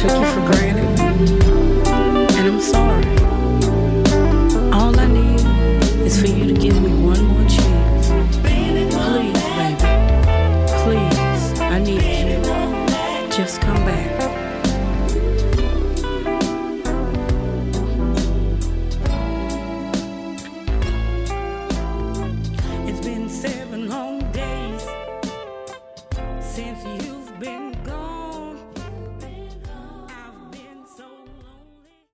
took you for granted, and I'm sorry. All I need is for you to give me